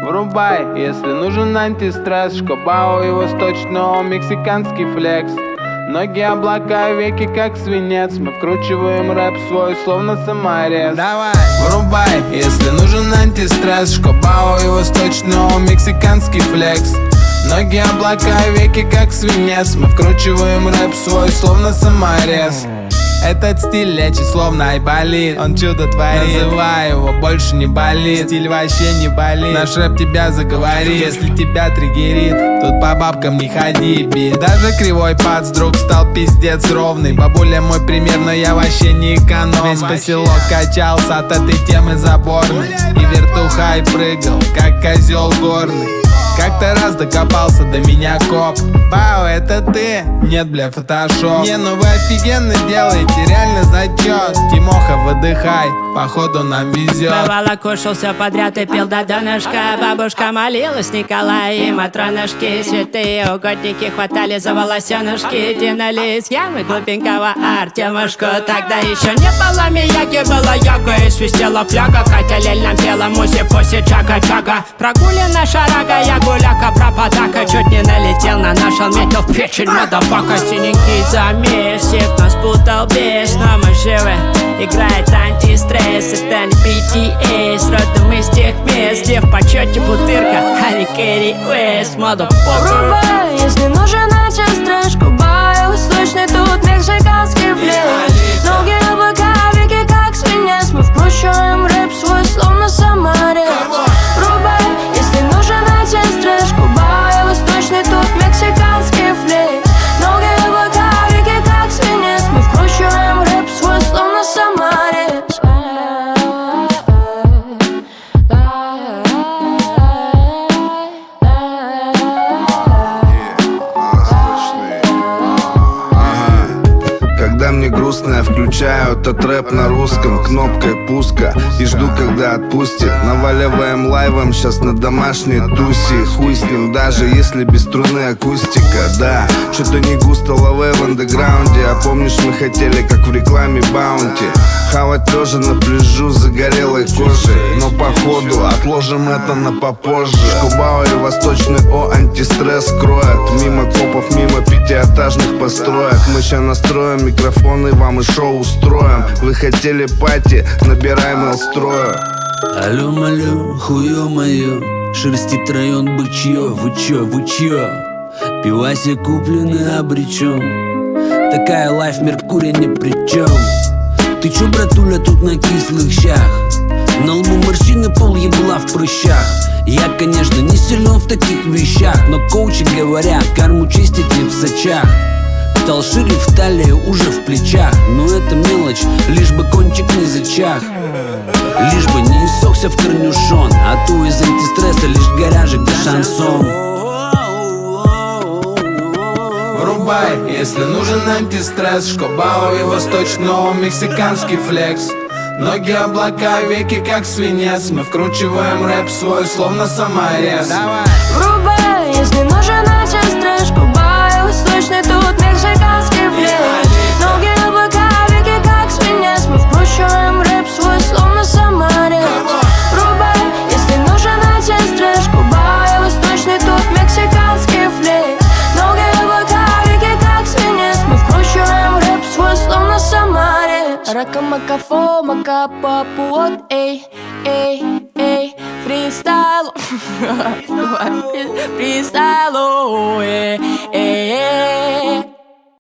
Врубай, если нужен антистресс, Шкобао и восточного мексиканский флекс. Ноги облака, веки как свинец. Мы вкручиваем рэп свой, словно саморез. Давай! Врубай, если нужен антистресс, Шкобао и восточного мексиканский флекс. Ноги облака, веки как свинец. Мы вкручиваем рэп свой, словно саморез. Этот стиль лечит словно айболит. Он чудо творит, называй его, больше не болит. Стиль вообще не болит, наш рэп тебя заговорит. Если тебя триггерит, тут по бабкам не ходи, бит. Даже кривой пац вдруг стал пиздец ровный. Бабуля мой пример, но я вообще не эконом. Весь поселок качался от этой темы заборной. И вертухай прыгал, как козел горный. Как-то раз докопался до меня коп. Бау, это ты? Нет, бля, фотошоп. Не, ну вы офигенно делаете, реально зачет. Тимоха, выдыхай, походу нам везет. Бывало, кушал все подряд и пил до донышка. Бабушка молилась, Николай и Матронушки. Святые угодники хватали за волосенышки. Тянули из ямы глупенького Артемушку. Тогда еще не было Мияги, была йога. И свистела фляга, Катя Лель нам пела муси-пуси, чага-чага. Прогулина шарага, я гуляка, пропадака. Чуть не налетел на наш, метил в печень, мадапака. Синенький замесик нас путал без, но мы живы. Играет антистресс, это не BTS. Родом из тех мест, где в почете бутырка, а не Кэрри Уэст, motherfucker. Врубай, если нужен антистресс, Шкобао, восточный тут мексиканский флекс. Ноги облака, веки как свинец. Мы вкручиваем рэп свой, словно саморез. Врубай, если нужен антистресс, Шкобао, восточный тут мексиканский флекс. Ноги облака, веки как свинец. Мы вкручиваем рэп свой, словно саморез. Когда мне грустно, я включаю этот рэп на русском кнопкой пуска и жду, когда отпустит. Наваливаем лайвом сейчас на домашней тусе. Хуй с ним, даже если без струны акустика. Да, что-то не густо лавэ в андеграунде. А помнишь, мы хотели, как в рекламе Баунти, хавать лежа на пляжу загорелой кожей. Но походу отложим это на попозже. Шкобао и восточный антистресс кроет. Мимо копов, мимо пятиэтажных построек. Мы ща настроим микрофоны, вам и шоу устроим. Вы хотели пати, набираем строю. Алло, малё, хуё моё, шерстит район бычьё. Вы чё? Пивасе куплены обречён. Такая лайф, Меркурий ни при чём. Ты чё, братуля, тут на кислых щах? На лбу морщины, пол ебла в прыщах. Я, конечно, не силен в таких вещах, но коучи говорят, карму чистите в сачах. Стал шире в талии, уже в плечах. Но это мелочь, лишь бы кончик не зачах. Лишь бы не иссохся в корнюшон. А то из антистресса лишь гаражик да шансон. Врубай, если нужен антистресс, Шкобао и восточного мексиканский флекс. Ноги облака, веки как свинец. Мы вкручиваем рэп свой, словно саморез. Давай! Врубай, если нужен антистресс, Шкобао, восточный тут мексиканский флекс. Ноги облака, веки как свинец. Мы вкручиваем рэп свой, словно саморез. Врубай, если нужен антистресс, Шкобао, восточный тут мексиканский флекс. Ноги облака, веки как свинец. Мы вкручиваем рэп свой, словно саморез. Рака-макафо, мака-папуот, эй, фристайл. Фристайл,